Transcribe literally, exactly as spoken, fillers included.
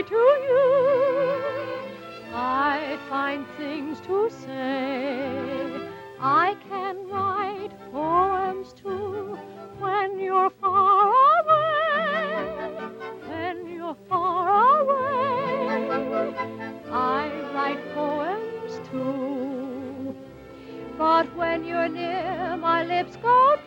to you. I find things to say. I can write poems too when you're far away. When you're far away, I write poems too. But when you're near, my lips go